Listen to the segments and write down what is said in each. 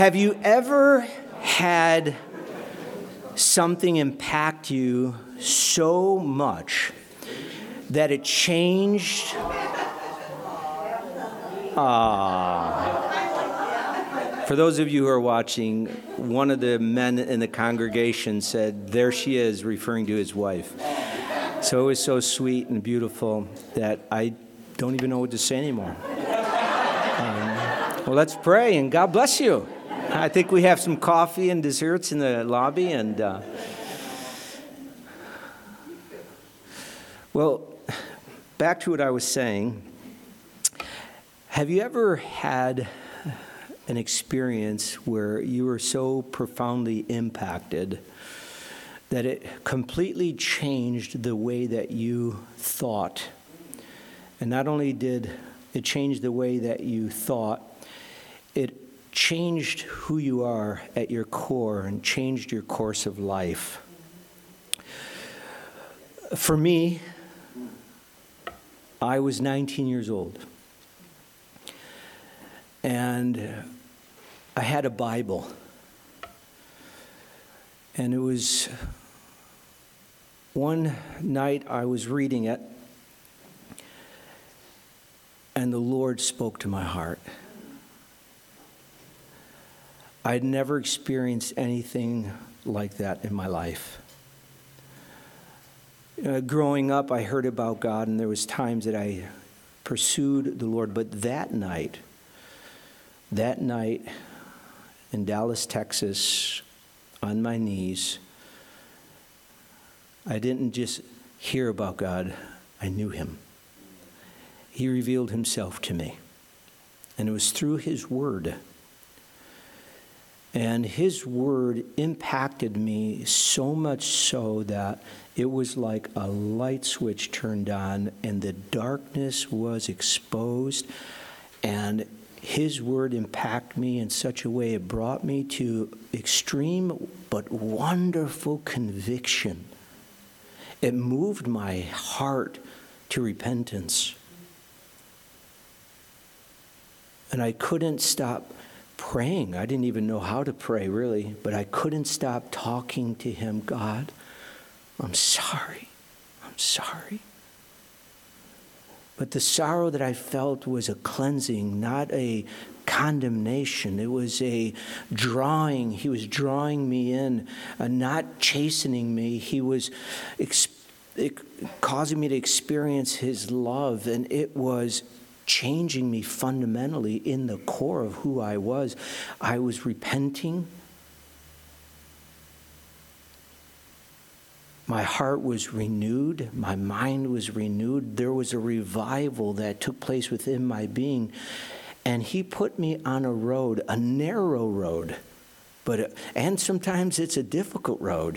Have you ever had something impact you so much that it changed? For those of you who are watching, one of the men in the congregation said, "There she is," referring to his wife. So it was so sweet and beautiful that I don't even know what to say anymore. Well, let's pray, and God bless you. I think we have some coffee and desserts in the lobby, and well, back to what I was saying. Have you ever had an experience where you were so profoundly impacted that it completely changed the way that you thought? And not only did it change the way that you thought, it changed who you are at your core and changed your course of life. For me, I was 19 years old, and I had a Bible, and it was one night I was reading it, and the Lord spoke to my heart. I'd never experienced anything like that in my life. Growing up, I heard about God, and there was times that I pursued the Lord. But that night in Dallas, Texas, on my knees, I didn't just hear about God, I knew Him. He revealed Himself to me, and it was through His Word. And His Word impacted me so much so that it was like a light switch turned on and the darkness was exposed. And His Word impacted me in such a way it brought me to extreme but wonderful conviction. It moved my heart to repentance. And I couldn't stop praying. I didn't even know how to pray, really, but I couldn't stop talking to Him. God, I'm sorry. I'm sorry. But the sorrow that I felt was a cleansing, not a condemnation. It was a drawing. He was drawing me in, not chastening me. He was causing me to experience His love, and it was changing me fundamentally in the core of who I was. I was repenting. My heart was renewed. My mind was renewed. There was a revival that took place within my being. And He put me on a road, a narrow road, and sometimes it's a difficult road.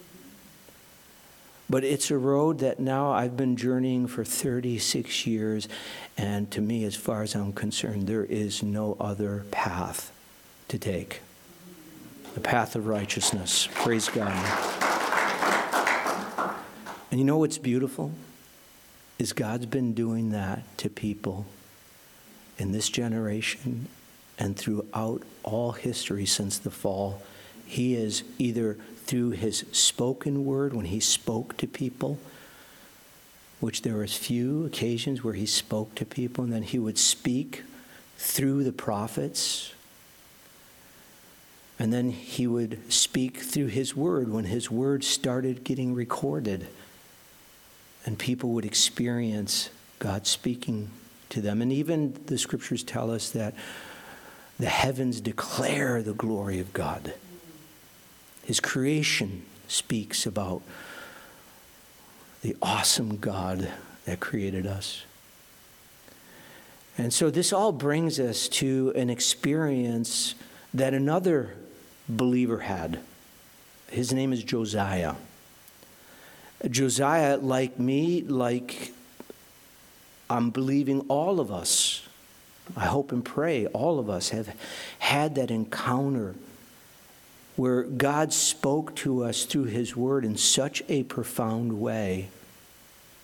But it's a road that now I've been journeying for 36 years, and to me, as far as I'm concerned, there is no other path to take. The path of righteousness. Praise God. And you know what's beautiful? Is God's been doing that to people in this generation and throughout all history since the fall. He is either through His spoken word, when He spoke to people, which there was few occasions where He spoke to people, and then He would speak through the prophets, and then He would speak through His word when His word started getting recorded, and people would experience God speaking to them. And even the scriptures tell us that the heavens declare the glory of God. His creation speaks about the awesome God that created us. And so this all brings us to an experience that another believer had. His name is Josiah. Josiah, like me, like I'm believing all of us, I hope and pray all of us have had that encounter where God spoke to us through His Word in such a profound way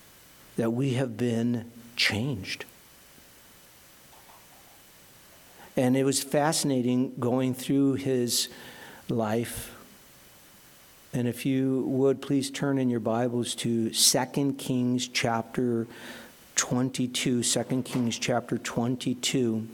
that we have been changed. And it was fascinating going through his life. And if you would, please turn in your Bibles to 2 Kings chapter 22. 2 Kings chapter 22.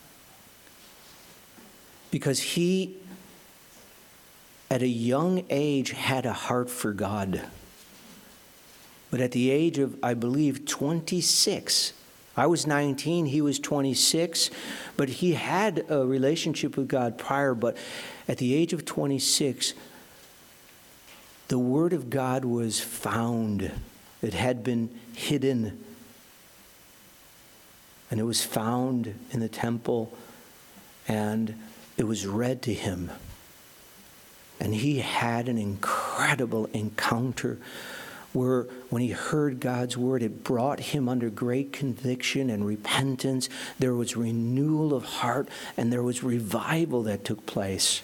Because he, at a young age, had a heart for God. But at the age of, I believe, 26, I was 19, he was 26, but he had a relationship with God prior. But at the age of 26, the Word of God was found. It had been hidden. And it was found in the temple, and it was read to him. And he had an incredible encounter where when he heard God's word, it brought him under great conviction and repentance. There was renewal of heart, and there was revival that took place.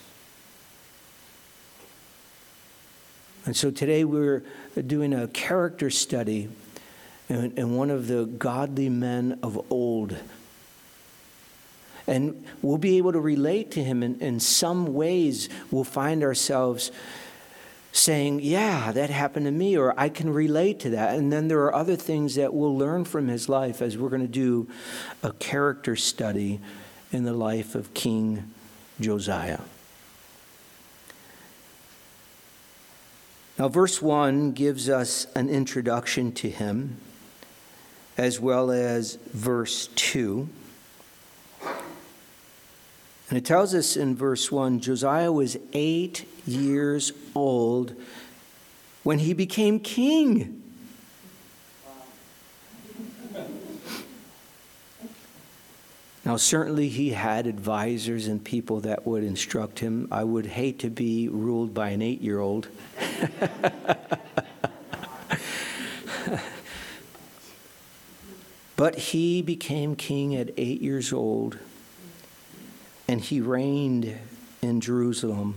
And so today we're doing a character study in one of the godly men of old. And we'll be able to relate to him in some ways. We'll find ourselves saying, yeah, that happened to me, or I can relate to that. And then there are other things that we'll learn from his life as we're going to do a character study in the life of King Josiah. Now, verse 1 gives us an introduction to him, as well as verse 2. And it tells us in verse 1, Josiah was 8 years old when he became king. Now, certainly he had advisors and people that would instruct him. I would hate to be ruled by an 8-year-old. But he became king at 8 years old, and he reigned in Jerusalem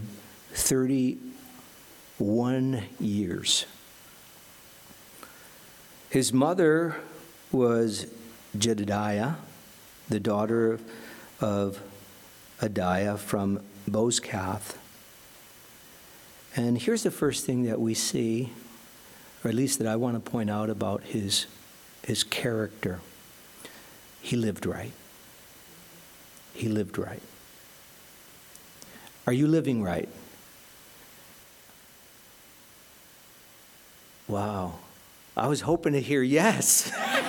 31 years. His mother was Jedidiah, the daughter of Adiah from Bozkath. And here's the first thing that we see, or at least that I want to point out about his character. He lived right. He lived right. Are you living right? Wow. I was hoping to hear yes.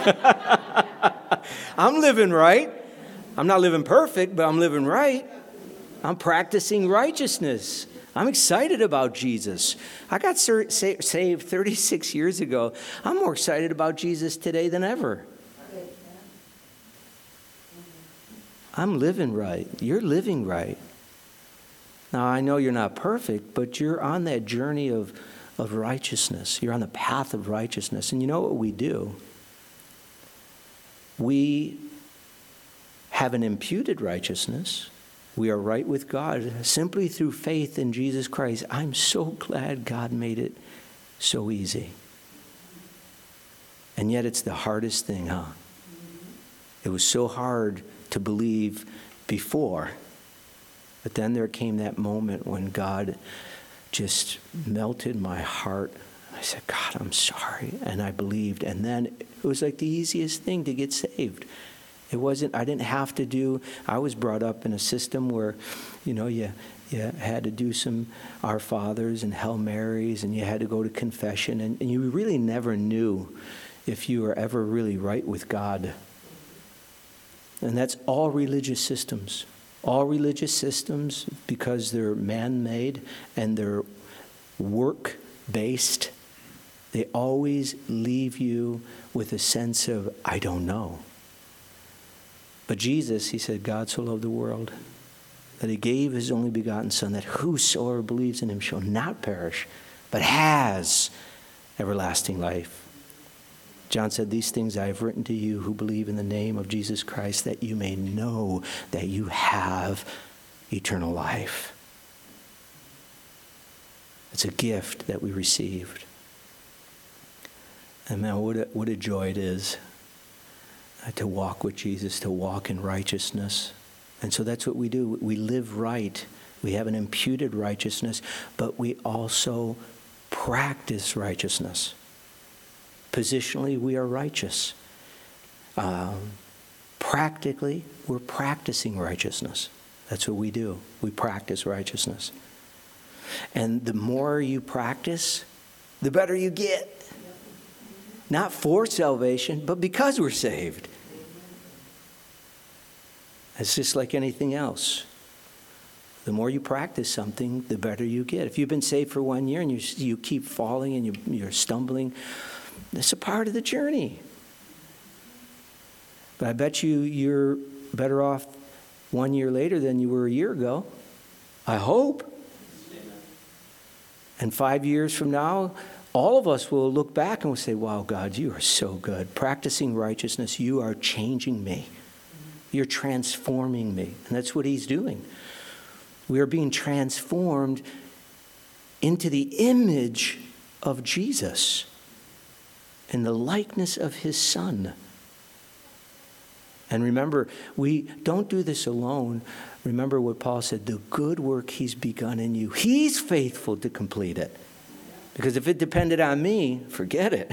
I'm living right. I'm not living perfect, but I'm living right. I'm practicing righteousness. I'm excited about Jesus. I got saved 36 years ago. I'm more excited about Jesus today than ever. I'm living right. You're living right. Now, I know you're not perfect, but you're on that journey of righteousness. You're on the path of righteousness. And you know what we do? We have an imputed righteousness. We are right with God simply through faith in Jesus Christ. I'm so glad God made it so easy. And yet it's the hardest thing, huh? It was so hard to believe before. But then there came that moment when God just melted my heart. I said, God, I'm sorry. And I believed. And then it was like the easiest thing to get saved. It wasn't, I didn't have to do, I was brought up in a system where, you had to do some Our Fathers and Hail Marys, and you had to go to confession, and you really never knew if you were ever really right with God. And that's all religious systems. All religious systems, because they're man-made and they're work-based, they always leave you with a sense of, I don't know. But Jesus, he said, God so loved the world that he gave his only begotten Son, that whosoever believes in him shall not perish, but has everlasting life. John said, these things I have written to you who believe in the name of Jesus Christ, that you may know that you have eternal life. It's a gift that we received. And man, what a joy it is to walk with Jesus, to walk in righteousness. And so that's what we do. We live right. We have an imputed righteousness, but we also practice righteousness. Positionally, we are righteous. Practically, we're practicing righteousness. That's what we do. We practice righteousness. And the more you practice, the better you get. Not for salvation, but because we're saved. It's just like anything else. The more you practice something, the better you get. If you've been saved for 1 year and you keep falling and you're stumbling, that's a part of the journey. But I bet you're better off 1 year later than you were a year ago. I hope. And 5 years from now, all of us will look back and will say, wow, God, you are so good. Practicing righteousness, you are changing me. You're transforming me. And that's what he's doing. We are being transformed into the image of Jesus in the likeness of his Son. And remember, we don't do this alone. Remember what Paul said, the good work he's begun in you, he's faithful to complete it. Because if it depended on me, forget it.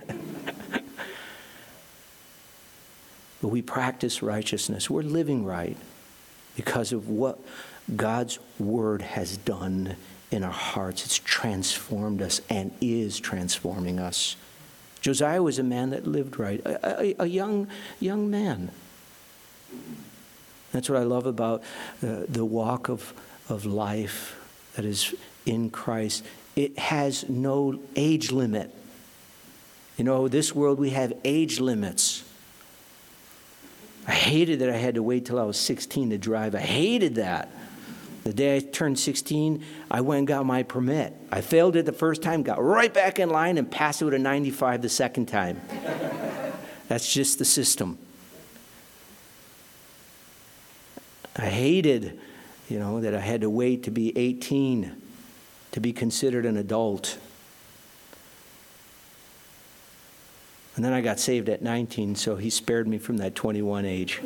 But we practice righteousness. We're living right because of what God's word has done in our hearts. It's transformed us and is transforming us. Josiah was a man that lived right, a young man. That's what I love about the walk of life that is in Christ. It has no age limit. You know, this world we have age limits. I hated that I had to wait till I was 16 to drive. I hated that. The day I turned 16, I went and got my permit. I failed it the first time, got right back in line and passed it with a 95 the second time. That's just the system. I hated, that I had to wait to be 18 to be considered an adult. And then I got saved at 19, so he spared me from that 21 age.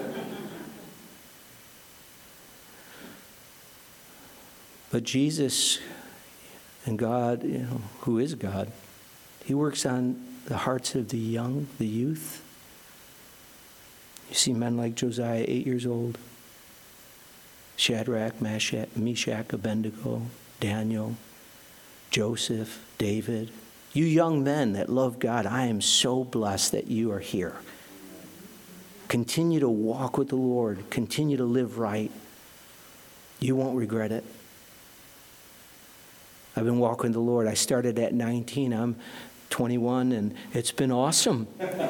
But Jesus and God, who is God, he works on the hearts of the young, the youth. You see men like Josiah, 8 years old, Shadrach, Meshach, Abednego, Daniel, Joseph, David. You young men that love God, I am so blessed that you are here. Continue to walk with the Lord. Continue to live right. You won't regret it. I've been walking with the Lord. I started at 19. I'm 21, and it's been awesome.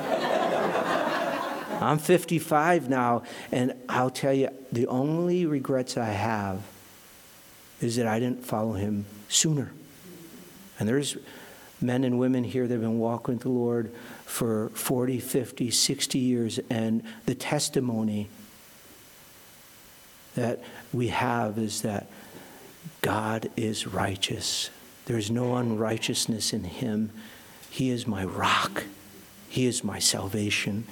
I'm 55 now, and I'll tell you, the only regrets I have is that I didn't follow him sooner. And there's men and women here that have been walking with the Lord for 40, 50, 60 years, and the testimony that we have is that God is righteous. There's no unrighteousness in him. He is my rock. He is my salvation.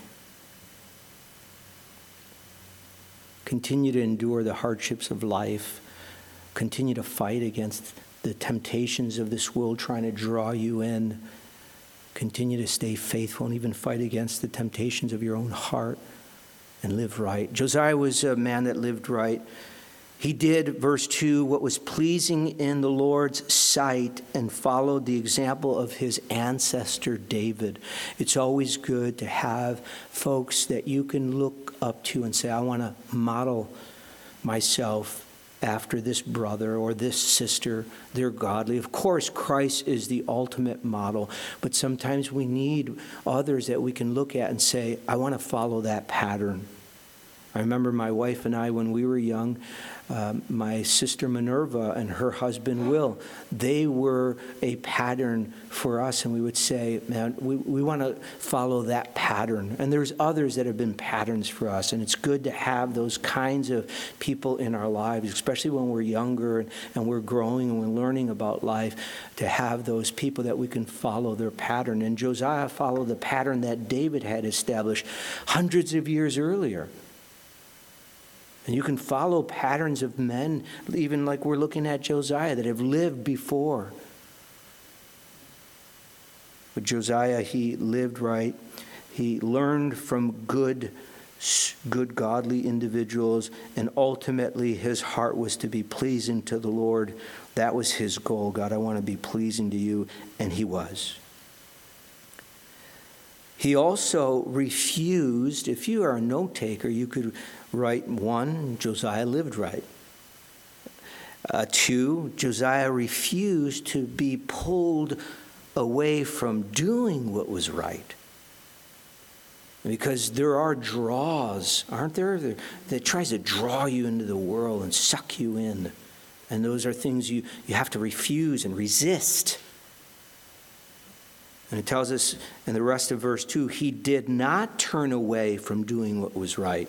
Continue to endure the hardships of life. Continue to fight against the temptations of this world trying to draw you in. Continue to stay faithful and even fight against the temptations of your own heart and live right. Josiah was a man that lived right. He did, verse 2, what was pleasing in the Lord's sight and followed the example of his ancestor David. It's always good to have folks that you can look up to and say, I want to model myself after this brother or this sister. They're godly. Of course, Christ is the ultimate model, but sometimes we need others that we can look at and say, I want to follow that pattern. I remember my wife and I, when we were young, my sister Minerva and her husband Will, they were a pattern for us, and we would say, man, we want to follow that pattern. And there's others that have been patterns for us, and it's good to have those kinds of people in our lives, especially when we're younger and we're growing and we're learning about life, to have those people that we can follow their pattern. And Josiah followed the pattern that David had established hundreds of years earlier. And you can follow patterns of men, even like we're looking at Josiah, that have lived before. But Josiah, he lived right. He learned from good godly individuals, and ultimately his heart was to be pleasing to the Lord. That was his goal. God, I want to be pleasing to you, and he was. He also refused, if you are a note taker, you could write 1, Josiah lived right. 2, Josiah refused to be pulled away from doing what was right. Because there are draws, aren't there, that tries to draw you into the world and suck you in. And those are things you have to refuse and resist. And it tells us in the rest of verse 2, he did not turn away from doing what was right.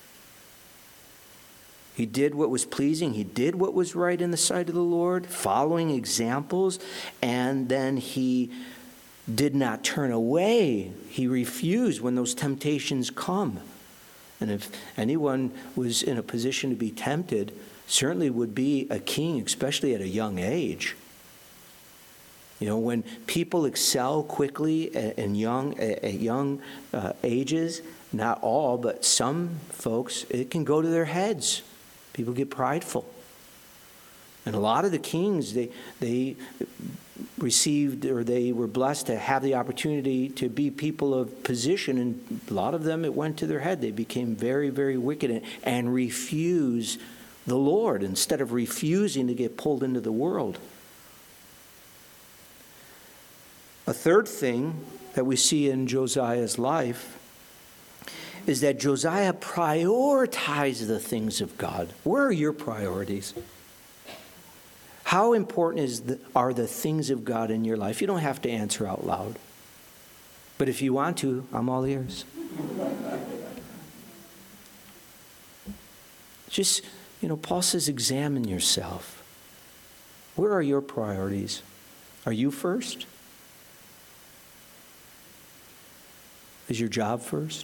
He did what was pleasing. He did what was right in the sight of the Lord, following examples. And then he did not turn away. He refused when those temptations come. And if anyone was in a position to be tempted, certainly would be a king, especially at a young age. You know, when people excel quickly at young ages, not all, but some folks, it can go to their heads. People get prideful. And a lot of the kings, they received, or they were blessed to have the opportunity to be people of position, and a lot of them, it went to their head. They became very, very wicked and refused the Lord instead of refusing to get pulled into the world. A third thing that we see in Josiah's life is that Josiah prioritized the things of God. Where are your priorities? How important are the things of God in your life? You don't have to answer out loud. But if you want to, I'm all ears. Just, Paul says, examine yourself. Where are your priorities? Are you first? Is your job first?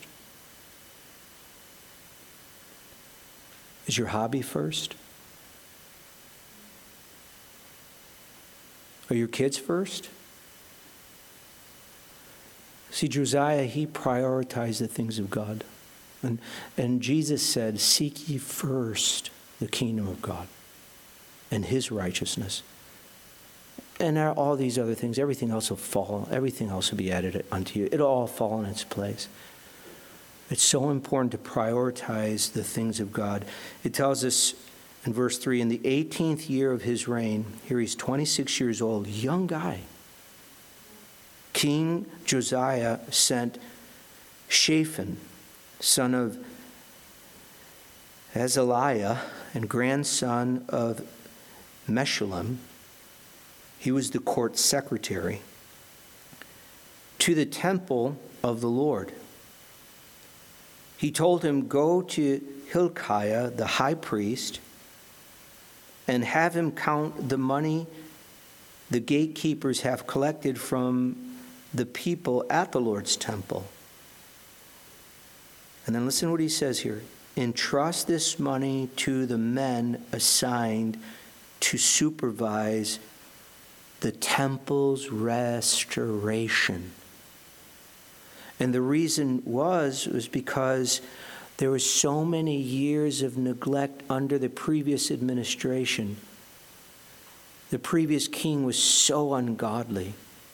Is your hobby first? Are your kids first? See, Josiah, he prioritized the things of God. And Jesus said, seek ye first the kingdom of God and his righteousness. And all these other things, everything else will fall. Everything else will be added unto you. It'll all fall in its place. It's so important to prioritize the things of God. It tells us in verse 3, in the 18th year of his reign, here he's 26 years old, young guy. King Josiah sent Shaphan, son of Azaliah and grandson of Meshullam, he was the court secretary, to the temple of the Lord. He told him, go to Hilkiah, the high priest, and have him count the money the gatekeepers have collected from the people at the Lord's temple. And then listen to what he says here. Entrust this money to the men assigned to supervise the temple's restoration. And the reason was because there were so many years of neglect under the previous administration. The previous king was so ungodly.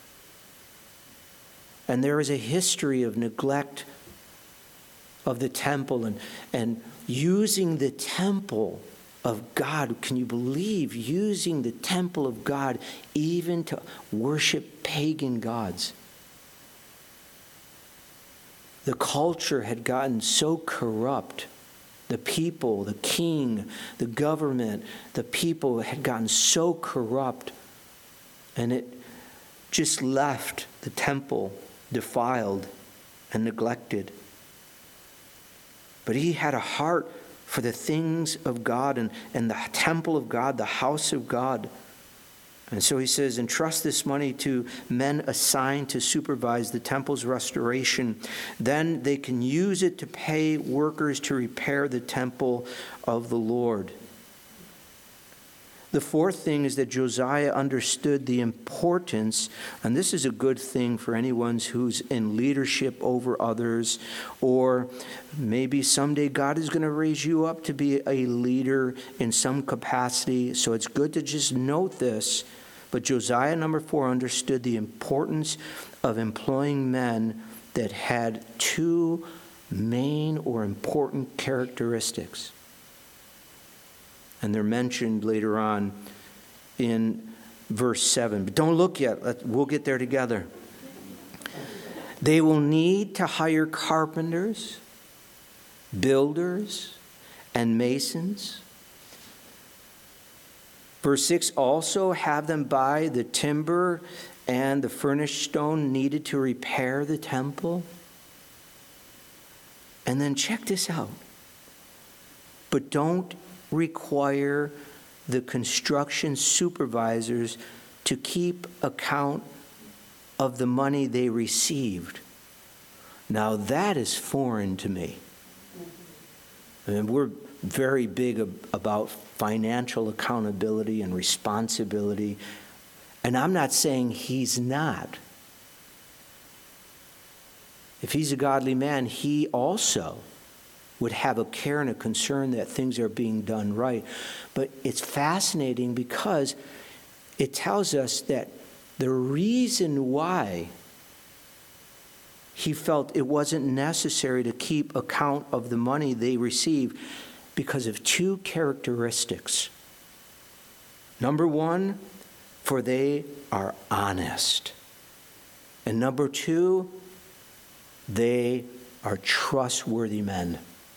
And there is a history of neglect of the temple and using the temple of God. Can you believe using the temple of God even to worship pagan gods? The culture had gotten so corrupt. The people, the king, the government, the people had gotten so corrupt, and it just left the temple defiled and neglected. But he had a heart for the things of God and the temple of God, the house of God. And so he says, entrust this money to men assigned to supervise the temple's restoration. Then they can use it to pay workers to repair the temple of the Lord. The fourth thing is that Josiah understood the importance, and this is a good thing for anyone who's in leadership over others, or maybe someday God is going to raise you up to be a leader in some capacity. So it's good to just note this. But Josiah, number 4, understood the importance of employing men that had two main or important characteristics. And they're mentioned later on in verse 7. But don't look yet. We'll get there together. They will need to hire carpenters, builders, and masons. Verse 6, also have them buy the timber and the furnished stone needed to repair the temple. And then check this out. But don't require the construction supervisors to keep account of the money they received. Now that is foreign to me. I mean, we're very big about financial accountability and responsibility, and I'm not saying he's not. If he's a godly man, he also would have a care and a concern that things are being done right. But it's fascinating because it tells us that the reason why he felt it wasn't necessary to keep account of the money they received because of two characteristics. Number 1, for they are honest. And number 2, they are trustworthy men.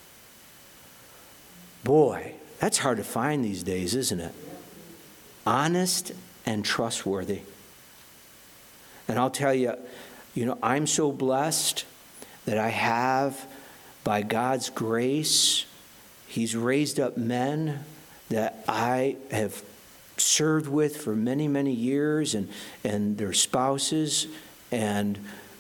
Boy, that's hard to find these days, isn't it? Honest and trustworthy. And I'll tell you, I'm so blessed that I have, by God's grace, He's raised up men that I have served with for many, many years, and their spouses, and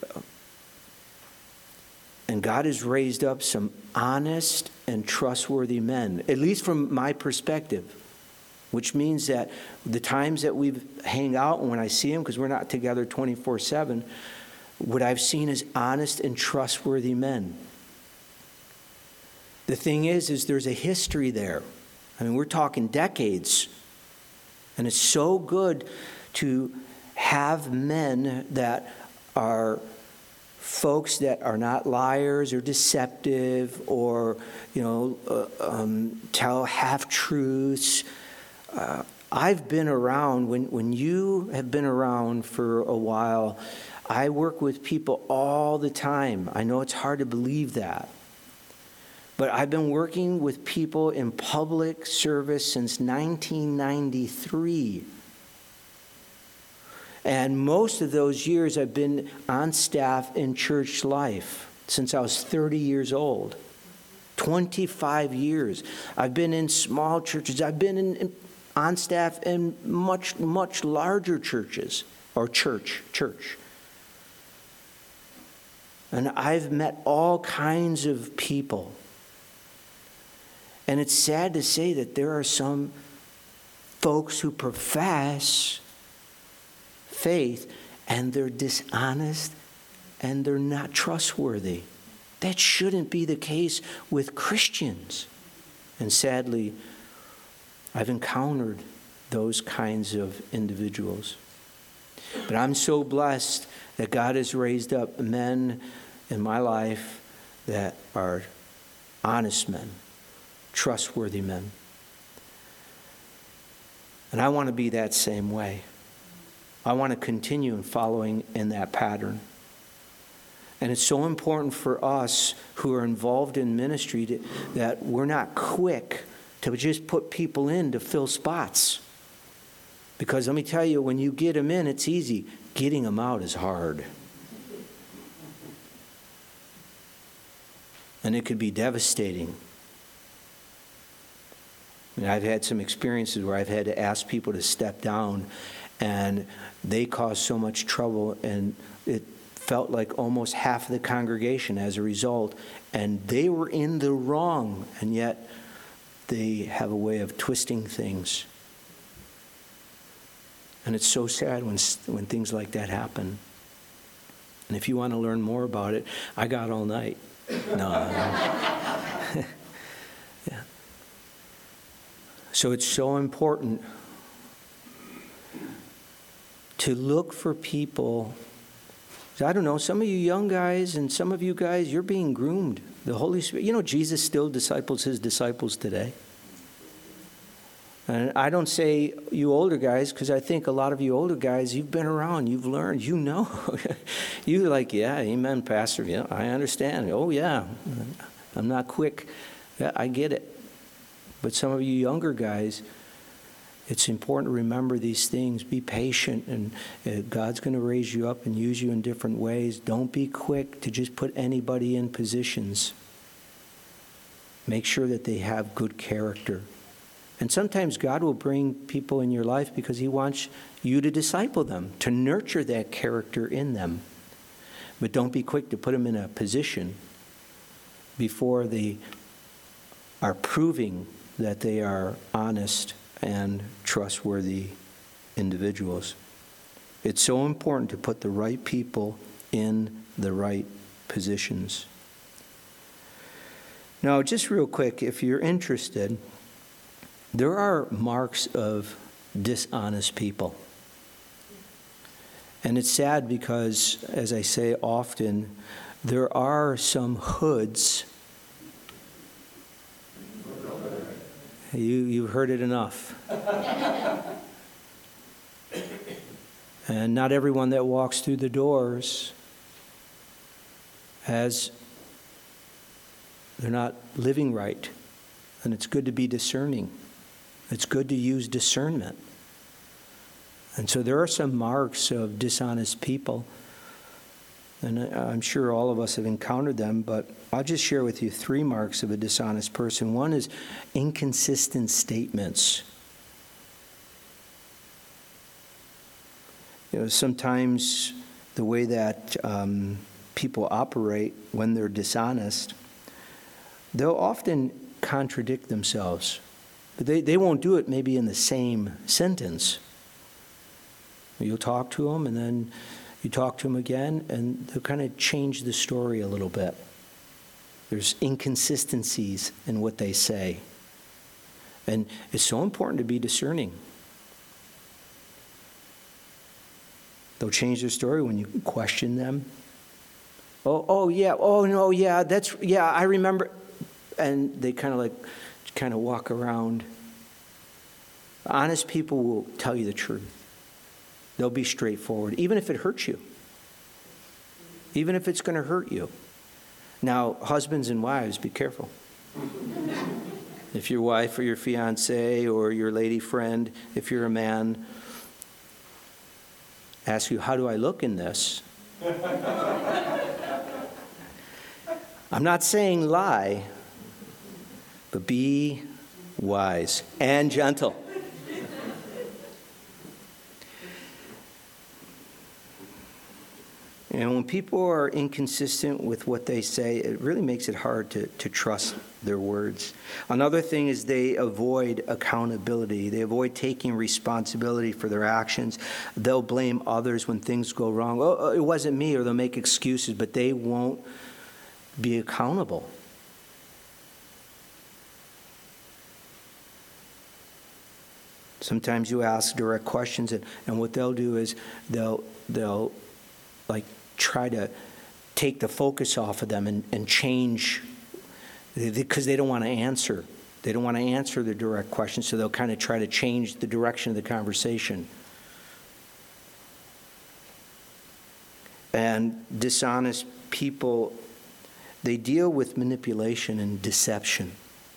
God has raised up some honest and trustworthy men, at least from my perspective, which means that the times that we hang out and when I see them, because we're not together 24/7, what I've seen is honest and trustworthy men. The thing is there's a history there. I mean, we're talking decades. And it's so good to have men that are folks that are not liars or deceptive or, tell half-truths. I've been around, when you have been around for a while, I work with people all the time. I know it's hard to believe that. But I've been working with people in public service since 1993. And most of those years I've been on staff in church life since I was 30 years old. 25 years. I've been in small churches. I've been on staff in much, much larger churches, or church. And I've met all kinds of people. And it's sad to say that there are some folks who profess faith and they're dishonest and they're not trustworthy. That shouldn't be the case with Christians. And sadly, I've encountered those kinds of individuals. But I'm so blessed that God has raised up men in my life that are honest men, trustworthy men. And I want to be that same way. I want to continue in following in that pattern. And it's so important for us who are involved in ministry that we're not quick to just put people in to fill spots. Because let me tell you, when you get them in, it's easy. Getting them out is hard. And it could be devastating. I mean, I've had some experiences where I've had to ask people to step down, and they caused so much trouble, and it felt like almost half of the congregation as a result, and they were in the wrong, and yet they have a way of twisting things. And it's so sad when things like that happen. And if you want to learn more about it, I got all night. No. Yeah. So it's so important to look for people. I don't know, some of you young guys and some of you guys, you're being groomed. The Holy Spirit, Jesus still disciples his disciples today. And I don't say you older guys, because I think a lot of you older guys, you've been around, you've learned, you know. You're like, yeah, amen, Pastor. Yeah, I understand. Oh, yeah, I'm not quick. Yeah, I get it. But some of you younger guys, it's important to remember these things. Be patient, and God's going to raise you up and use you in different ways. Don't be quick to just put anybody in positions. Make sure that they have good character. And sometimes God will bring people in your life because he wants you to disciple them, to nurture that character in them. But don't be quick to put them in a position before they are proving that they are honest and trustworthy individuals. It's so important to put the right people in the right positions. Now, just real quick, if you're interested, there are marks of dishonest people. And it's sad because, as I say often, there are some hoods. You've heard it enough. And not everyone that walks through the doors they're not living right. And it's good to be discerning. It's good to use discernment. And so there are some marks of dishonest people. And I'm sure all of us have encountered them, but I'll just share with you 3 marks of a dishonest person. One is inconsistent statements. Sometimes the way that people operate when they're dishonest, they'll often contradict themselves. But they won't do it maybe in the same sentence. You'll talk to them, and then you talk to them again, and they'll kind of change the story a little bit. There's inconsistencies in what they say. And it's so important to be discerning. They'll change their story when you question them. Oh yeah, oh no, yeah, I remember. And they kind of walk around. Honest people will tell you the truth. They'll be straightforward, even if it hurts you. Even if it's going to hurt you. Now, husbands and wives, be careful. If your wife or your fiancé or your lady friend, if you're a man, asks you, how do I look in this? I'm not saying lie, but be wise and gentle. And when people are inconsistent with what they say, it really makes it hard to trust their words. Another thing is they avoid accountability. They avoid taking responsibility for their actions. They'll blame others when things go wrong. Oh, it wasn't me, or they'll make excuses, but they won't be accountable. Sometimes you ask direct questions, and what they'll do is they'll like try to take the focus off of them and change, because they don't want to answer. They don't want to answer the direct questions, so they'll kind of try to change the direction of the conversation. And dishonest people, they deal with manipulation and deception.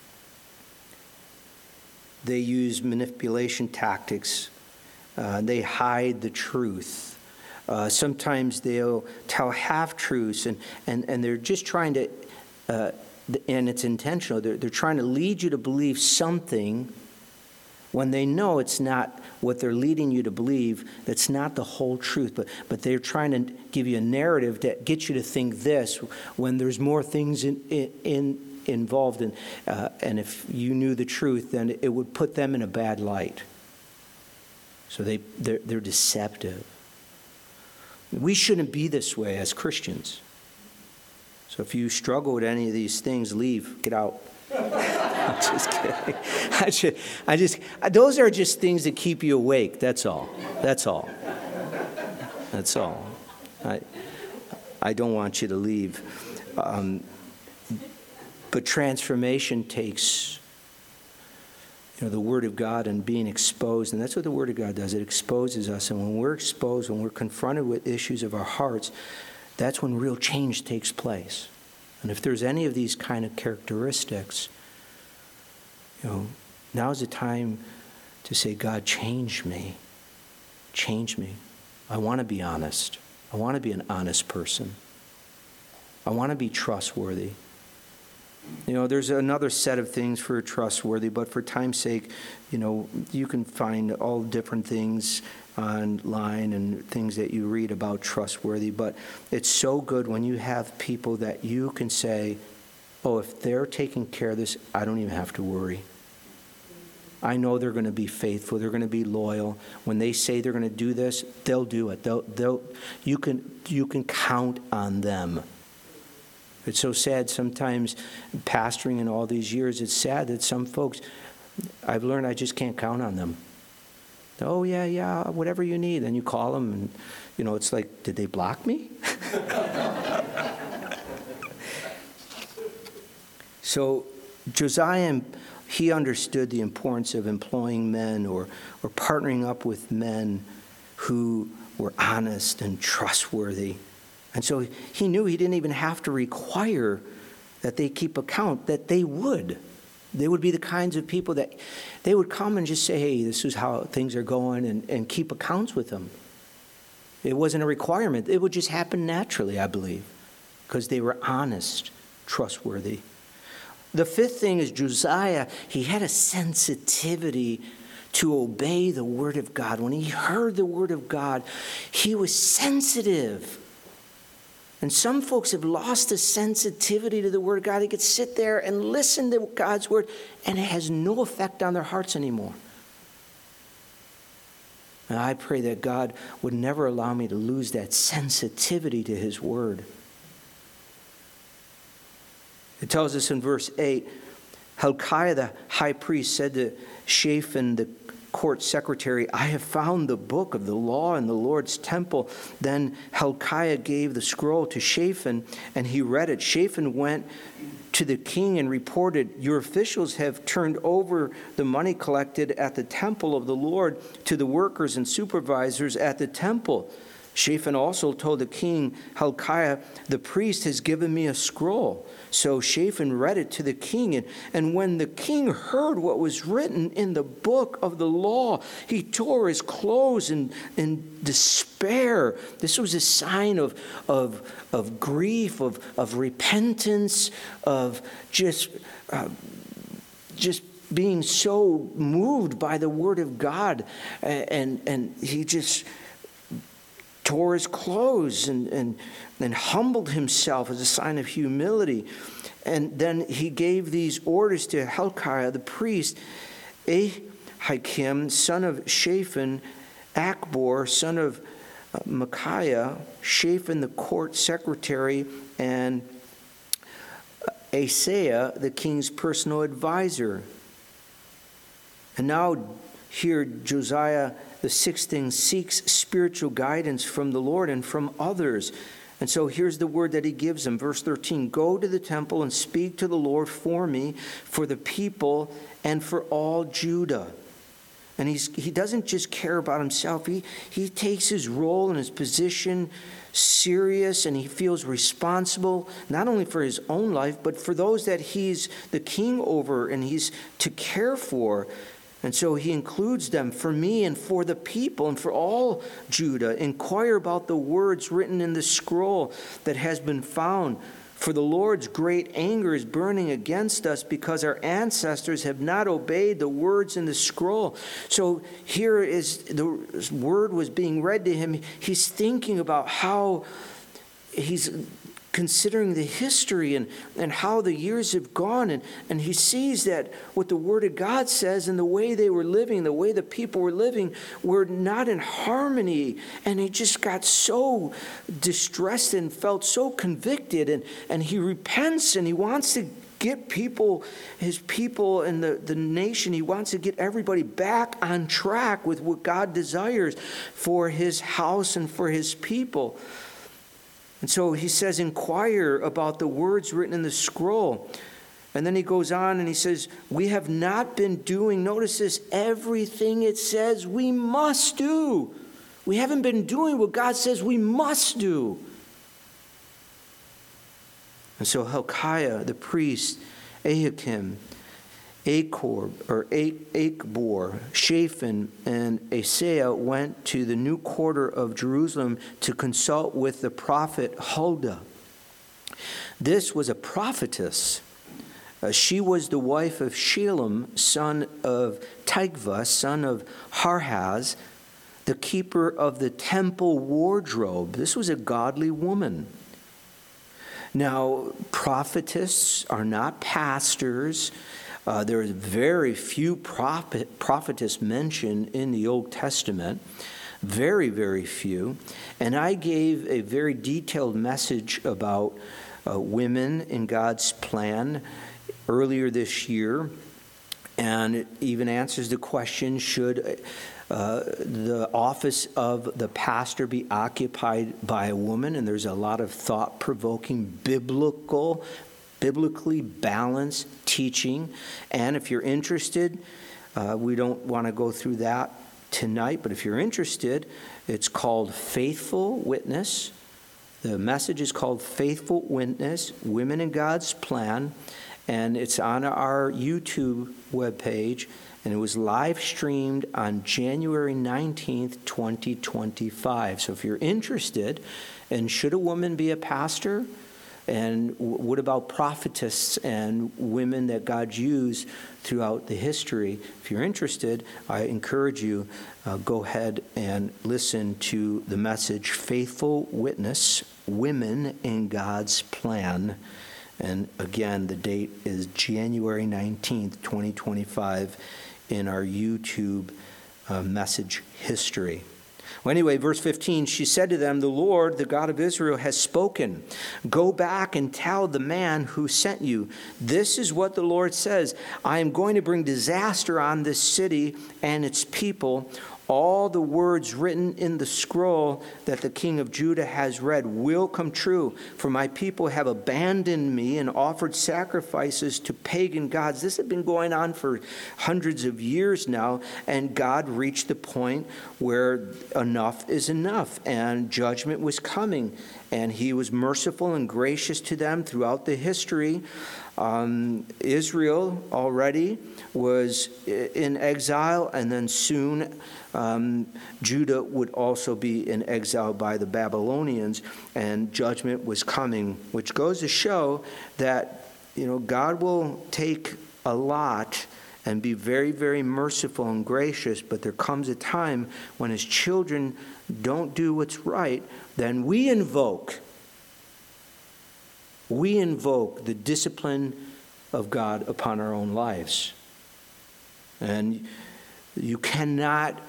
They use manipulation tactics. They hide the truth. Sometimes they'll tell half-truths, and they're just trying to, and it's intentional, they're trying to lead you to believe something when they know it's not what they're leading you to believe, that's not the whole truth, but they're trying to give you a narrative that gets you to think this when there's more things involved in, and if you knew the truth, then it would put them in a bad light. So they're deceptive. We shouldn't be this way as Christians. So if you struggle with any of these things, leave, get out. I'm just kidding. Those are just things that keep you awake. That's all. That's all. That's all. I don't want you to leave. But transformation takes, the Word of God and being exposed. And that's what the Word of God does. It exposes us. And when we're exposed, when we're confronted with issues of our hearts, that's when real change takes place. And if there's any of these kind of characteristics, now's the time to say, God, change me. Change me. I want to be honest. I want to be an honest person. I want to be trustworthy. There's another set of things for trustworthy, but for time's sake, you can find all different things online and things that you read about trustworthy. But it's so good when you have people that you can say, oh, if they're taking care of this, I don't even have to worry. I know they're going to be faithful. They're going to be loyal. When they say they're going to do this, they'll do it. You can count on them. It's so sad sometimes, pastoring in all these years, it's sad that some folks, I've learned I just can't count on them. Oh, yeah, whatever you need. And you call them and, it's like, did they block me? So Josiah, he understood the importance of employing men or partnering up with men who were honest and trustworthy. And so he knew he didn't even have to require that they keep account, that they would. They would be the kinds of people that they would come and just say, hey, this is how things are going, and keep accounts with them. It wasn't a requirement. It would just happen naturally, I believe, because they were honest, trustworthy. The fifth thing is Josiah, he had a sensitivity to obey the Word of God. When he heard the Word of God, he was sensitive. And some folks have lost the sensitivity to the Word of God. They could sit there and listen to God's Word, and it has no effect on their hearts anymore. And I pray that God would never allow me to lose that sensitivity to His Word. It tells us in verse 8, Hilkiah the high priest said to Shaphan the court secretary, I have found the book of the law in the Lord's temple. Then Hilkiah gave the scroll to Shaphan, and he read it. Shaphan went to the king and reported, your officials have turned over the money collected at the temple of the Lord to the workers and supervisors at the temple. Shaphan also told the king, Hilkiah, the priest has given me a scroll. So Shaphan read it to the king, and when the king heard what was written in the book of the law, he tore his clothes in despair. This was a sign of grief, of repentance, of just being so moved by the Word of God, and he just tore his clothes and humbled himself as a sign of humility. And then he gave these orders to Hilkiah the priest, Ahikam, son of Shaphan, Akbor, son of Micaiah, Shaphan the court secretary, and Asaiah, the king's personal advisor. And now here Josiah, the sixth thing, seeks spiritual guidance from the Lord and from others. And so here's the word that he gives him. Verse 13, go to the temple and speak to the Lord for me, for the people, and for all Judah. And he doesn't just care about himself. He takes his role and his position serious, and he feels responsible, not only for his own life, but for those that he's the king over and he's to care for. And so he includes them for me and for the people and for all Judah. Inquire about the words written in the scroll that has been found. For the Lord's great anger is burning against us because our ancestors have not obeyed the words in the scroll. So here is the word was being read to him. He's thinking about how he's considering the history and how the years have gone. And he sees that what the Word of God says and the way they were living, the way the people were living, were not in harmony. And he just got so distressed and felt so convicted. And he repents and he wants to get people, his people and the nation, he wants to get everybody back on track with what God desires for his house and for his people. And so he says, inquire about the words written in the scroll. And then he goes on and he says, we have not been doing, notice this, everything it says we must do. We haven't been doing what God says we must do. And so Hilkiah, the priest, Ahikam, Achbor, Shaphan, and Asaiah went to the new quarter of Jerusalem to consult with the prophet Huldah. This was a prophetess. She was the wife of Shallum, son of Tikvah, son of Harhaz, the keeper of the temple wardrobe. This was a godly woman. Now, prophetess are not pastors. There are very few prophetess mentioned in the Old Testament. Very, very few. And I gave a very detailed message about women in God's plan earlier this year. And it even answers the question, should the office of the pastor be occupied by a woman? And there's a lot of thought-provoking, biblically balanced teaching. And if you're interested, we don't want to go through that tonight, but if you're interested, it's called Faithful Witness. The message is called Faithful Witness, Women in God's Plan, and it's on our YouTube webpage, and it was live streamed on January 19th, 2025. So if you're interested, and should a woman be a pastor? And what about prophetess and women that God used throughout the history? If you're interested, I encourage you, go ahead and listen to the message, Faithful Witness, Women in God's Plan. And again, the date is January 19th, 2025, in our YouTube message history. Well, anyway, verse 15, she said to them, the Lord, the God of Israel, has spoken. Go back and tell the man who sent you. This is what the Lord says. I am going to bring disaster on this city and its people. All the words written in the scroll that the king of Judah has read will come true. For my people have abandoned me and offered sacrifices to pagan gods. This had been going on for hundreds of years now, and God reached the point where enough is enough, and judgment was coming. And he was merciful and gracious to them throughout the history. Israel already was in exile, and then soon Judah would also be in exile by the Babylonians, and judgment was coming, which goes to show that, God will take a lot and be very, very merciful and gracious, but there comes a time when his children don't do what's right, then we invoke the discipline of God upon our own lives. And you cannot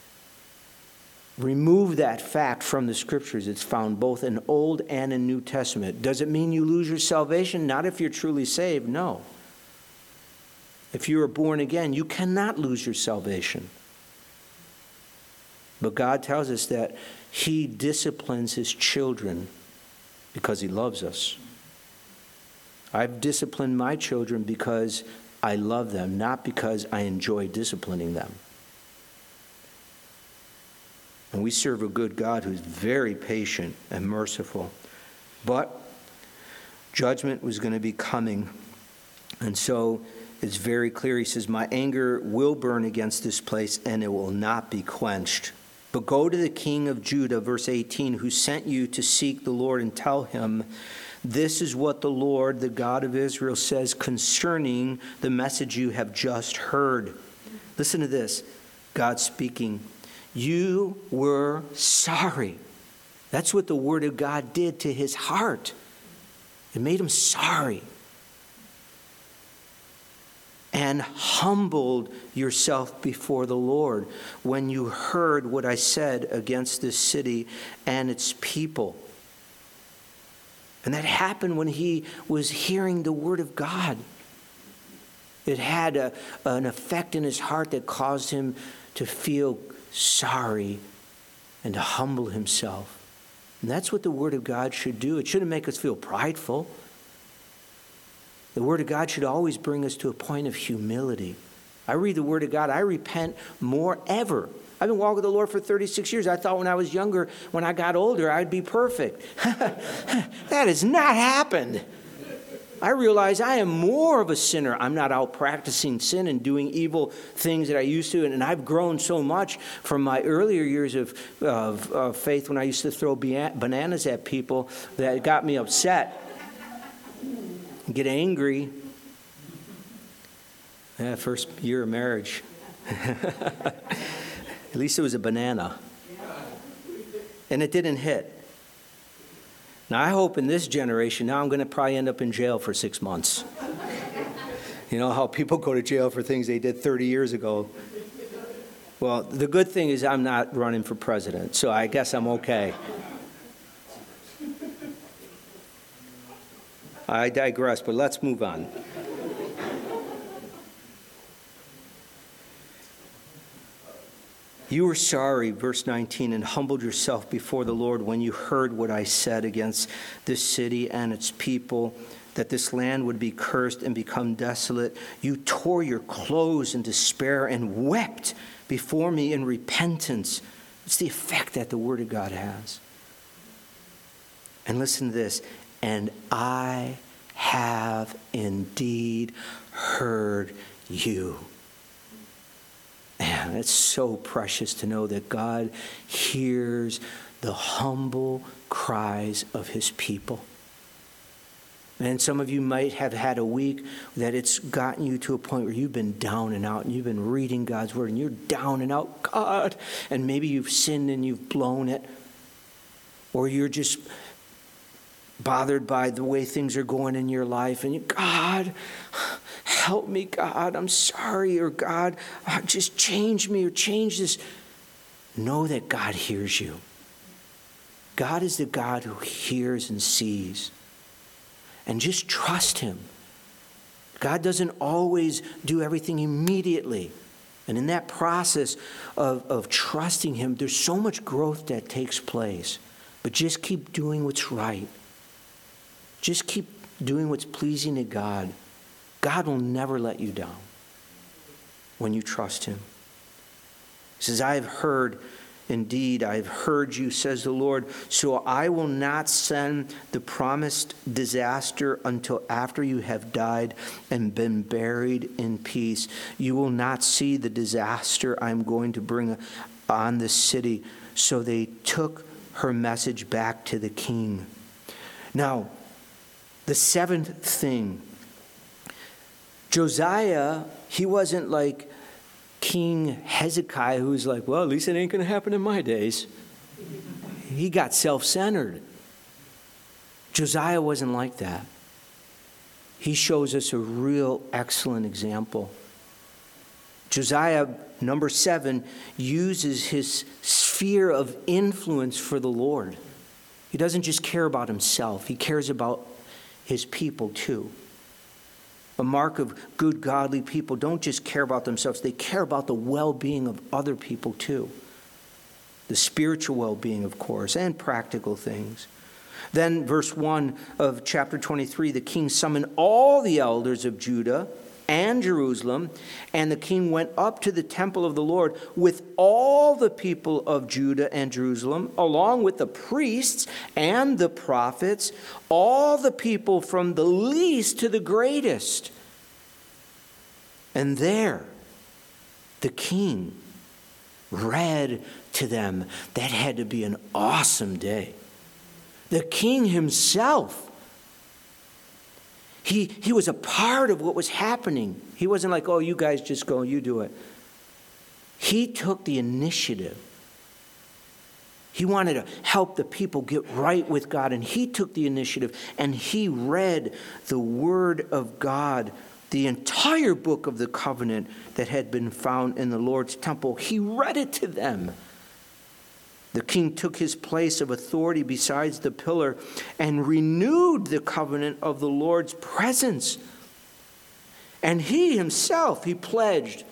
remove that fact from the Scriptures. It's found both in Old and in New Testament. Does it mean you lose your salvation? Not if you're truly saved, no. If you are born again, you cannot lose your salvation. But God tells us that he disciplines his children because he loves us. I've disciplined my children because I love them, not because I enjoy disciplining them. And we serve a good God who's very patient and merciful. But judgment was going to be coming. And so it's very clear. He says, my anger will burn against this place and it will not be quenched. But go to the king of Judah, verse 18, who sent you to seek the Lord, and tell him, This is what the Lord, the God of Israel, says concerning the message you have just heard. Listen to this. God speaking. You were sorry. That's what the Word of God did to his heart. It made him sorry. And humbled yourself before the Lord when you heard what I said against this city and its people. And that happened when he was hearing the Word of God. It had an effect in his heart that caused him to feel sorry and to humble himself. And that's what the Word of God should do. It shouldn't make us feel prideful. The Word of God should always bring us to a point of humility. I read the Word of God. I repent more ever. I've been walking with the Lord for 36 years. I thought when I was younger, when I got older, I'd be perfect. That has not happened. I realize I am more of a sinner. I'm not out practicing sin and doing evil things that I used to. And I've grown so much from my earlier years of faith when I used to throw bananas at people that it got me upset. Get angry. Yeah, first year of marriage. At least it was a banana. And it didn't hit. Now, I hope in this generation, now I'm going to probably end up in jail for 6 months. You know how people go to jail for things they did 30 years ago. Well, the good thing is I'm not running for president, so I guess I'm okay. I digress, but let's move on. You were sorry, verse 19, and humbled yourself before the Lord when you heard what I said against this city and its people, that this land would be cursed and become desolate. You tore your clothes in despair and wept before me in repentance. It's the effect that the Word of God has. And listen to this. And I have indeed heard you. Man, it's so precious to know that God hears the humble cries of his people. And some of you might have had a week that it's gotten you to a point where you've been down and out, and you've been reading God's Word, and you're down and out, God, and maybe you've sinned and you've blown it, or you're just bothered by the way things are going in your life, and you, God, help me, God, I'm sorry, or God, just change me or change this. Know that God hears you. God is the God who hears and sees. And just trust him. God doesn't always do everything immediately. And in that process of trusting him, there's so much growth that takes place. But just keep doing what's right. Just keep doing what's pleasing to God. God will never let you down when you trust him. He says, I have heard, indeed, I have heard you, says the Lord, so I will not send the promised disaster until after you have died and been buried in peace. You will not see the disaster I'm going to bring on this city. So they took her message back to the king. Now, the seventh thing, Josiah, he wasn't like King Hezekiah, who's like, well, at least it ain't going to happen in my days. He got self-centered. Josiah wasn't like that. He shows us a real excellent example. Josiah, number 7, uses his sphere of influence for the Lord. He doesn't just care about himself. He cares about his people too. A mark of good, godly people don't just care about themselves. They care about the well-being of other people too. The spiritual well-being, of course, and practical things. Then verse 1 of chapter 23, the king summoned all the elders of Judah and Jerusalem, and the king went up to the temple of the Lord with all the people of Judah and Jerusalem, along with the priests and the prophets, all the people from the least to the greatest. And there, the king read to them. That had to be an awesome day. The king himself He was a part of what was happening. He wasn't like, oh, you guys just go, you do it. He took the initiative. He wanted to help the people get right with God, and he took the initiative, and he read the Word of God, the entire book of the covenant that had been found in the Lord's temple. He read it to them. The king took his place of authority besides the pillar and renewed the covenant of the Lord's presence. And he himself, he pledged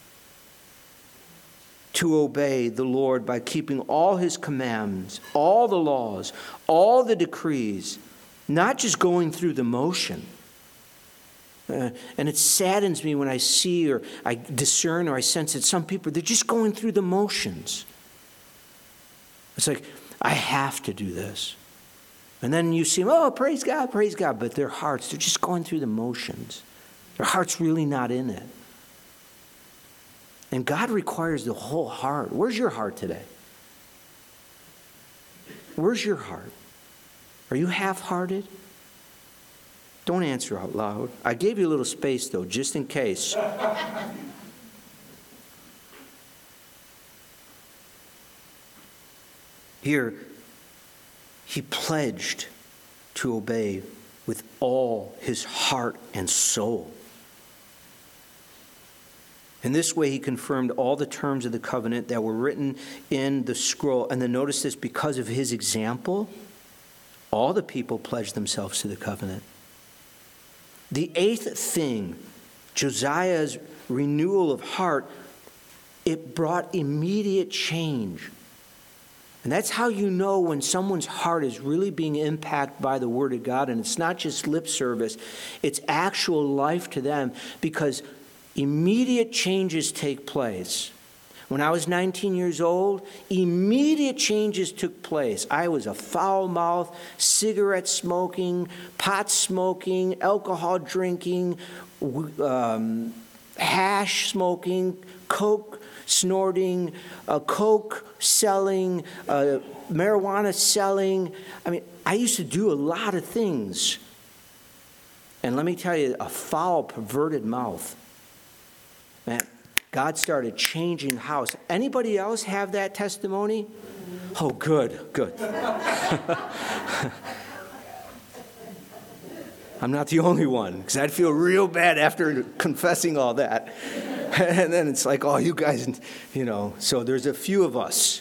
to obey the Lord by keeping all his commands, all the laws, all the decrees, not just going through the motion. And it saddens me when I see or I discern or I sense that some people, they're just going through the motions. It's like, I have to do this. And then you see them, oh, praise God, but their hearts, they're just going through the motions. Their heart's really not in it. And God requires the whole heart. Where's your heart today? Where's your heart? Are you half-hearted? Don't answer out loud. I gave you a little space, though, just in case. Here, he pledged to obey with all his heart and soul. In this way, he confirmed all the terms of the covenant that were written in the scroll. And then notice this, because of his example, all the people pledged themselves to the covenant. The eighth thing, Josiah's renewal of heart, it brought immediate change. And that's how you know when someone's heart is really being impacted by the Word of God, and it's not just lip service, it's actual life to them, because immediate changes take place. When I was 19 years old, immediate changes took place. I was a foul-mouthed, cigarette smoking, pot smoking, alcohol drinking, hash smoking, coke snorting, coke selling, marijuana selling. I mean, I used to do a lot of things. And let me tell you, a foul, perverted mouth. Man, God started changing the house. Anybody else have that testimony? Oh, good. I'm not the only one, because I'd feel real bad after confessing all that. And then it's like, oh, you guys, so there's a few of us.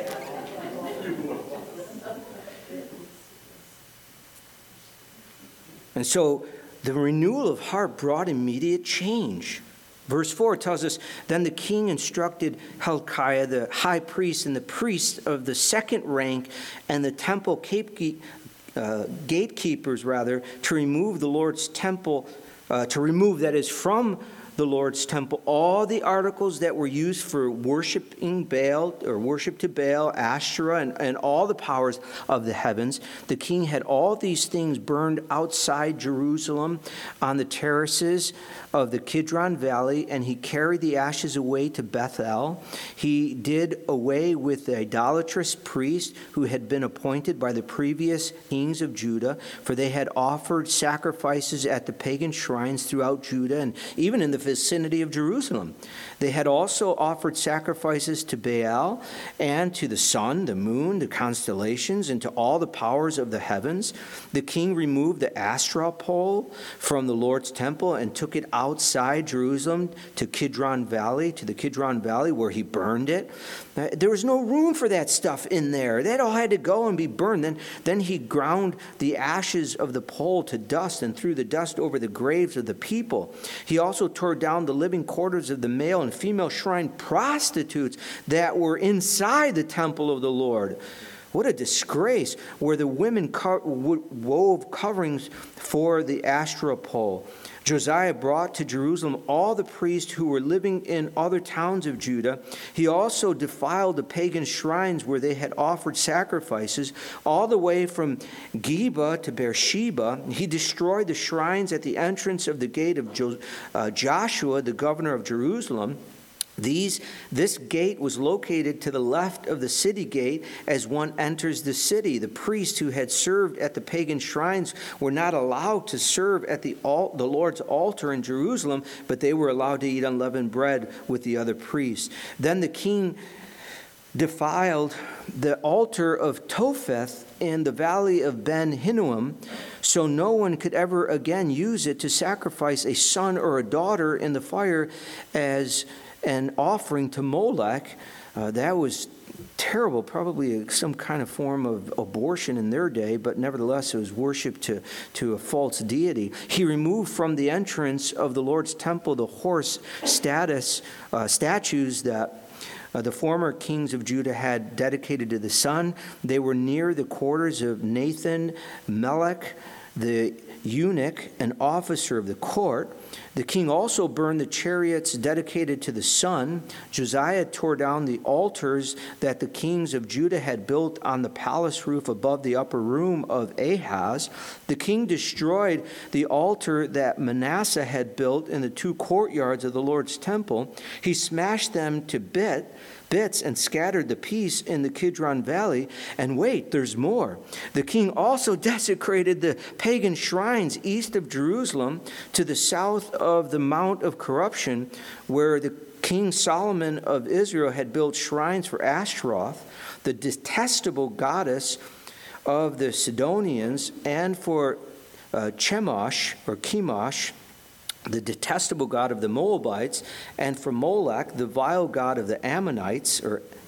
And so the renewal of heart brought immediate change. Verse 4 tells us, then the king instructed Hilkiah, the high priest, and the priest of the second rank, and the temple gatekeepers, to remove the Lord's temple, from the Lord's temple, all the articles that were used for worshiping Baal, or worship to Baal, Asherah, and all the powers of the heavens. The king had all these things burned outside Jerusalem on the terraces of the Kidron Valley, and he carried the ashes away to Bethel. He did away with the idolatrous priest who had been appointed by the previous kings of Judah, for they had offered sacrifices at the pagan shrines throughout Judah and even in the vicinity of Jerusalem. They had also offered sacrifices to Baal and to the sun, the moon, the constellations, and to all the powers of the heavens. The king removed the Asherah pole from the Lord's temple and took it outside Jerusalem to the Kidron Valley, where he burned it. There was no room for that stuff in there. That all had to go and be burned. Then he ground the ashes of the pole to dust and threw the dust over the graves of the people. He also tore down the living quarters of the male and female shrine prostitutes that were inside the temple of the Lord. What a disgrace, where the women wove coverings for the Asherah pole. Josiah brought to Jerusalem all the priests who were living in other towns of Judah. He also defiled the pagan shrines where they had offered sacrifices, all the way from Geba to Beersheba. He destroyed the shrines at the entrance of the gate of Joshua, the governor of Jerusalem. This gate was located to the left of the city gate as one enters the city. The priests who had served at the pagan shrines were not allowed to serve at the Lord's altar in Jerusalem, but they were allowed to eat unleavened bread with the other priests. Then the king defiled the altar of Topheth in the valley of Ben Hinnom, so no one could ever again use it to sacrifice a son or a daughter in the fire as an offering to Molech. That was terrible, probably some kind of form of abortion in their day, but nevertheless it was worship to a false deity. He removed from the entrance of the Lord's temple the horse statues that the former kings of Judah had dedicated to the sun. They were near the quarters of Nathan, Melech, the eunuch, an officer of the court. The king also burned the chariots dedicated to the sun. Josiah tore down the altars that the kings of Judah had built on the palace roof above the upper room of Ahaz. The king destroyed the altar that Manasseh had built in the two courtyards of the Lord's temple. He smashed them to bits and scattered the piece in the Kidron Valley. And wait, there's more. The king also desecrated the pagan shrines east of Jerusalem to the south of the Mount of Corruption, where the King Solomon of Israel had built shrines for Ashtaroth, the detestable goddess of the Sidonians, and for Chemosh, the detestable god of the Moabites, and for Molech, the vile god of the Ammonites.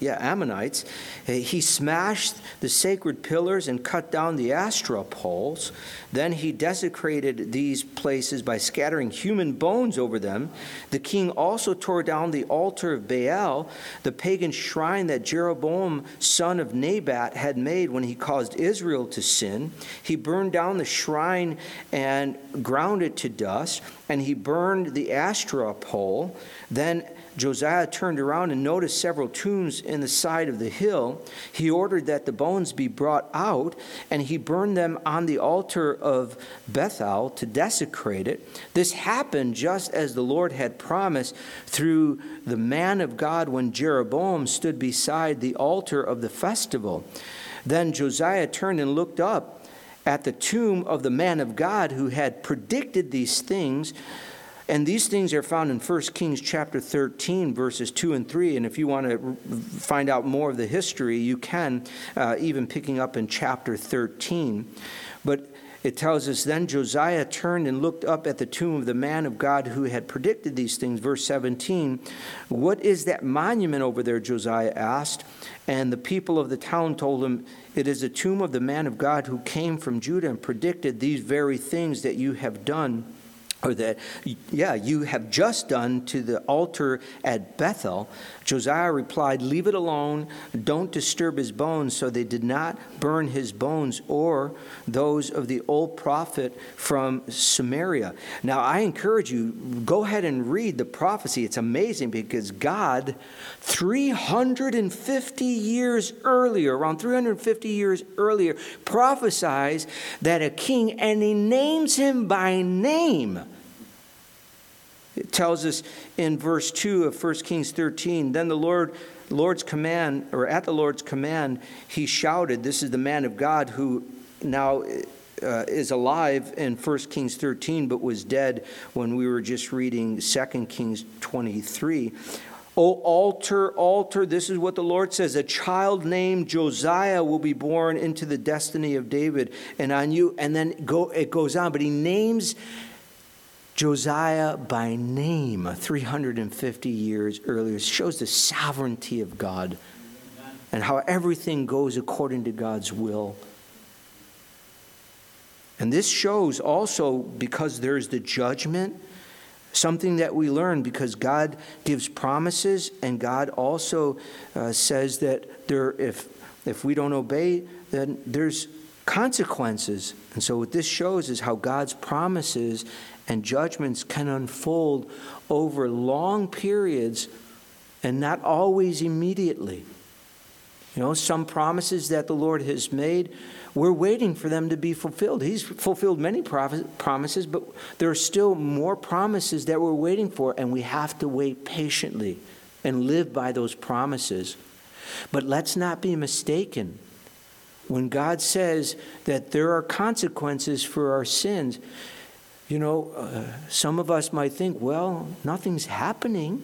He smashed the sacred pillars and cut down the Asherah poles. Then he desecrated these places by scattering human bones over them. The king also tore down the altar of Baal, the pagan shrine that Jeroboam, son of Nebat, had made when he caused Israel to sin. He burned down the shrine and ground it to dust, and he burned the Asherah pole. Then Josiah turned around and noticed several tombs in the side of the hill. He ordered that the bones be brought out, and he burned them on the altar of Bethel to desecrate it. This happened just as the Lord had promised through the man of God when Jeroboam stood beside the altar of the festival. Then Josiah turned and looked up at the tomb of the man of God who had predicted these things. And these things are found in 1 Kings chapter 13, verses 2 and 3. And if you want to find out more of the history, you can, even picking up in chapter 13. But it tells us, then Josiah turned and looked up at the tomb of the man of God who had predicted these things. Verse 17, what is that monument over there, Josiah asked. And the people of the town told him, it is the tomb of the man of God who came from Judah and predicted these very things that you have done. Or that, you have just done to the altar at Bethel. Josiah replied, leave it alone. Don't disturb his bones. So they did not burn his bones or those of the old prophet from Samaria. Now, I encourage you, go ahead and read the prophecy. It's amazing because God, 350 years earlier, around 350 years earlier, prophesies that a king, and he names him by name. It tells us in verse 2 of 1 Kings 13, then the Lord's command, or at the Lord's command, he shouted, this is the man of God who now is alive in 1 Kings 13, but was dead when we were just reading 2 Kings 23. O altar, altar, this is what the Lord says, a child named Josiah will be born into the destiny of David, and on you, and then it goes on, but he names Josiah by name 350 years earlier. It shows the sovereignty of God and how everything goes according to God's will. And this shows also, because there's the judgment, something that we learn, because God gives promises, and God also says that if we don't obey, then there's consequences. And so what this shows is how God's promises and judgments can unfold over long periods and not always immediately. You know, some promises that the Lord has made, we're waiting for them to be fulfilled. He's fulfilled many promises, but there are still more promises that we're waiting for, and we have to wait patiently and live by those promises. But let's not be mistaken. When God says that there are consequences for our sins, some of us might think, well, nothing's happening.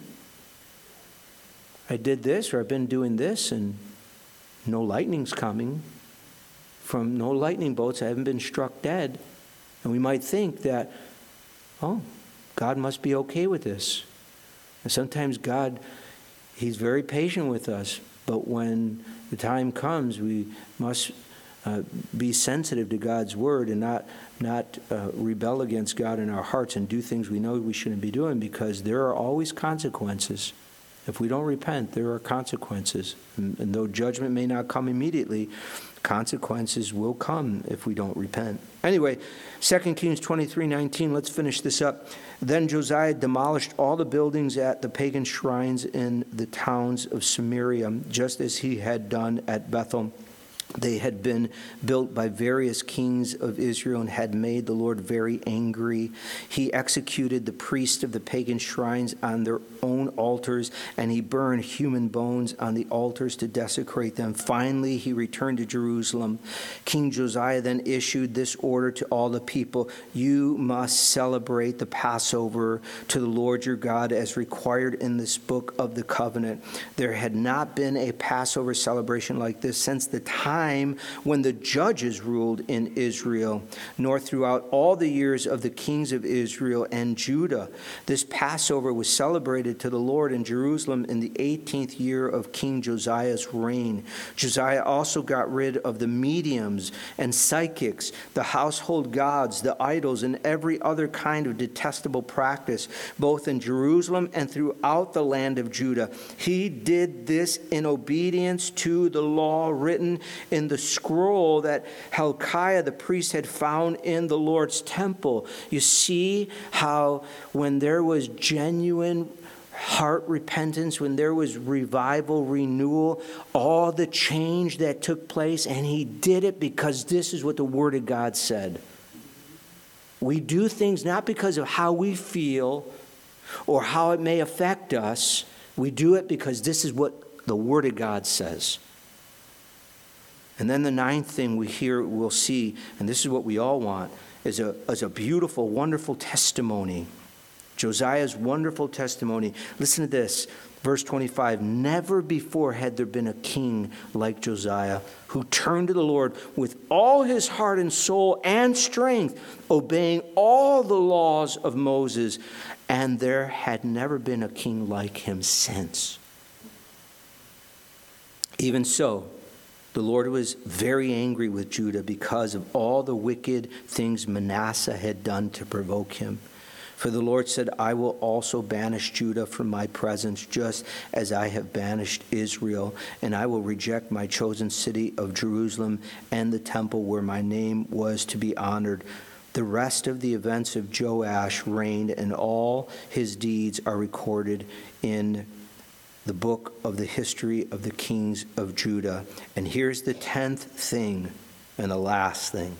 I did this, or I've been doing this, and no lightning's coming. From no lightning bolts, I haven't been struck dead. And we might think that, oh, God must be okay with this. And sometimes God, He's very patient with us. But when the time comes, we must be sensitive to God's word and not rebel against God in our hearts and do things we know we shouldn't be doing, because there are always consequences. If we don't repent, there are consequences. And though judgment may not come immediately, consequences will come if we don't repent. Anyway, 2 Kings 23:19, let's finish this up. Then Josiah demolished all the buildings at the pagan shrines in the towns of Samaria, just as he had done at Bethel. They had been built by various kings of Israel and had made the Lord very angry. He executed the priests of the pagan shrines on their own altars, and he burned human bones on the altars to desecrate them. Finally, he returned to Jerusalem. King Josiah then issued this order to all the people: you must celebrate the Passover to the Lord your God as required in this book of the covenant. There had not been a Passover celebration like this since the time when the judges ruled in Israel, nor throughout all the years of the kings of Israel and Judah. This Passover was celebrated to the Lord in Jerusalem in the 18th year of King Josiah's reign. Josiah also got rid of the mediums and psychics, the household gods, the idols, and every other kind of detestable practice, both in Jerusalem and throughout the land of Judah. He did this in obedience to the law written in the scroll that Hilkiah the priest had found in the Lord's temple. You see how when there was genuine heart repentance, when there was revival, renewal, all the change that took place, and he did it because this is what the Word of God said. We do things not because of how we feel or how it may affect us. We do it because this is what the Word of God says. And then the ninth thing we'll see, and this is what we all want, is a beautiful, wonderful testimony. Josiah's wonderful testimony. Listen to this, verse 25. Never before had there been a king like Josiah, who turned to the Lord with all his heart and soul and strength, obeying all the laws of Moses. And there had never been a king like him since. Even so, the Lord was very angry with Judah because of all the wicked things Manasseh had done to provoke him. For the Lord said, I will also banish Judah from my presence, just as I have banished Israel, and I will reject my chosen city of Jerusalem and the temple where my name was to be honored. The rest of the events of Joash reigned, and all his deeds are recorded in the book of the history of the kings of Judah. And here's the 10th thing and the last thing.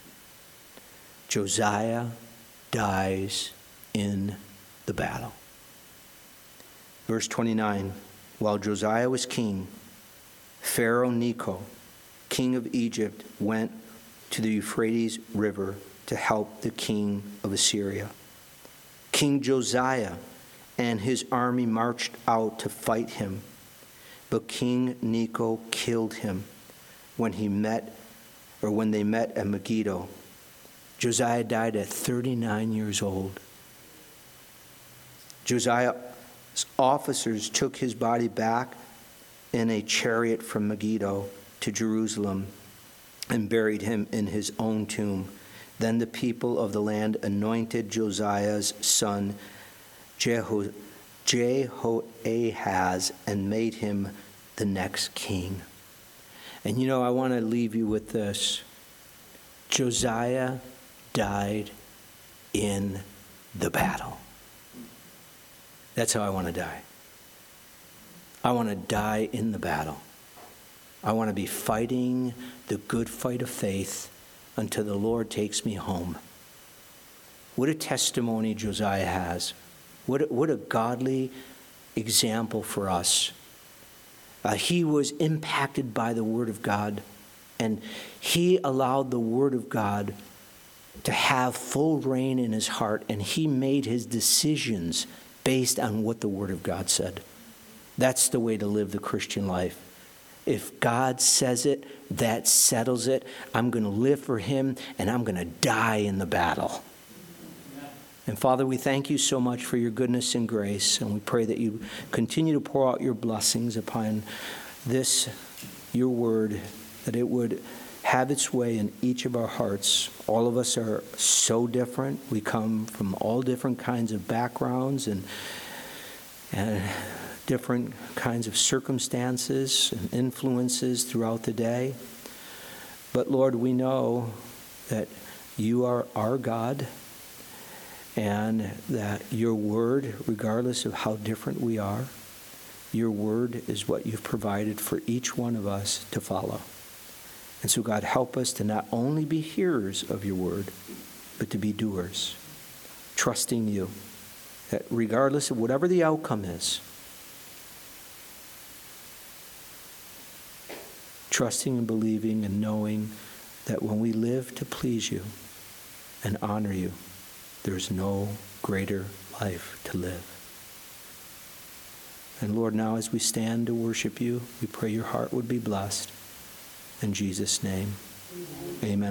Josiah dies in the battle. Verse 29, while Josiah was king, Pharaoh Necho, king of Egypt, went to the Euphrates River to help the king of Assyria. King Josiah and his army marched out to fight him, but King Necho killed him when they met at Megiddo. Josiah died at 39 years old. Josiah's officers took his body back in a chariot from Megiddo to Jerusalem and buried him in his own tomb. Then the people of the land anointed Josiah's son Jehoahaz and made him the next king. And I want to leave you with this. Josiah died in the battle. That's how I want to die. I want to die in the battle. I want to be fighting the good fight of faith until the Lord takes me home. What a testimony Josiah has. What a godly example for us. He was impacted by the Word of God, and he allowed the Word of God to have full reign in his heart, and he made his decisions based on what the Word of God said. That's the way to live the Christian life. If God says it, that settles it. I'm going to live for him, and I'm going to die in the battle. And Father, we thank you so much for your goodness and grace, and we pray that you continue to pour out your blessings upon this, your word, that it would have its way in each of our hearts. All of us are so different. We come from all different kinds of backgrounds and different kinds of circumstances and influences throughout the day. But Lord, we know that you are our God, and that your word, regardless of how different we are, your word is what you've provided for each one of us to follow. And so, God, help us to not only be hearers of your word, but to be doers, trusting you, that regardless of whatever the outcome is, trusting and believing and knowing that when we live to please you and honor you, there's no greater life to live. And Lord, now as we stand to worship you, we pray your heart would be blessed. In Jesus' name, amen.